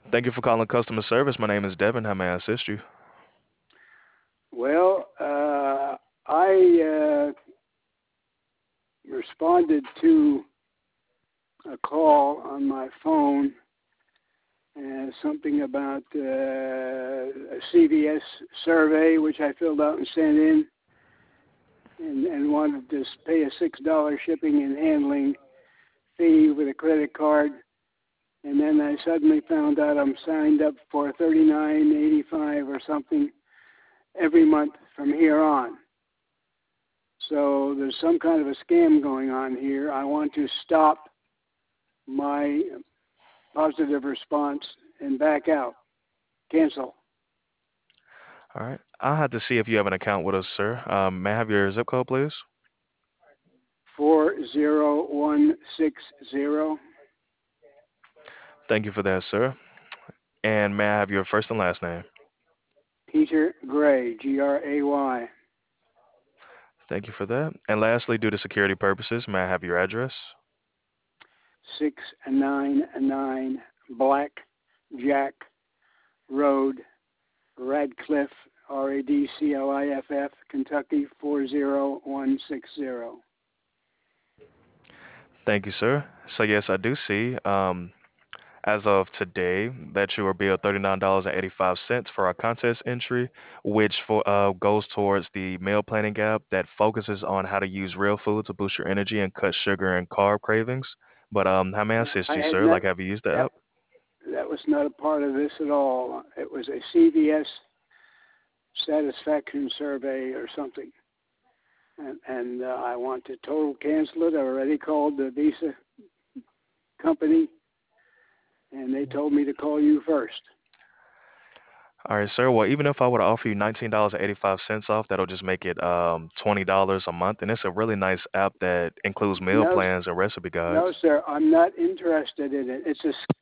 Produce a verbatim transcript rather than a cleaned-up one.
Thank you for calling customer service. My name is Devin. How may I assist you? Well, uh, I uh, responded to a call on my phone and something about uh, a C V S survey, which I filled out and sent in, and, and wanted to pay a six dollars shipping and handling fee with a credit card. And then I suddenly found out I'm signed up for thirty-nine eighty-five or something every month from here on. So there's some kind of a scam going on here. I want to stop my positive response and back out. Cancel. All right. I'll have to see if you have an account with us, sir. Um, may I have your zip code, please? four zero one six zero. Thank you for that, sir. And may I have your first and last name? Peter Gray, G R A Y. Thank you for that. And lastly, due to security purposes, may I have your address? six nine nine Black Jack Road, Radcliffe, R A D C L I F F, Kentucky four zero one six zero. Thank you, sir. So yes, I do see, um, as of today, that you were billed thirty-nine dollars and eighty-five cents for our contest entry, which for uh, goes towards the meal planning app that focuses on how to use real food to boost your energy and cut sugar and carb cravings. But um, how may I assist I you, had sir? not Like, have you used the that app? that was not a part of this at all. It was a C V S satisfaction survey or something, and, and uh, I want to total cancel it. I already called the Visa company, and they told me to call you first. All right, sir. Well, even if I were to offer you nineteen dollars and eighty-five cents off, that'll just make it um twenty dollars a month, and it's a really nice app that includes meal No, plans and recipe no, guides. sir, I'm not interested in it. It's a